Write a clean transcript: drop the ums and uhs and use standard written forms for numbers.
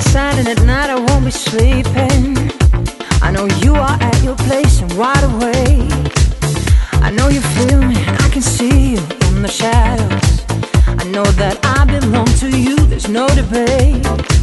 inside and at night I won't be sleeping. I know you are at your place and wide awake. I know you feel me, I can see you in the shadows. I know that I belong to you, there's no debate.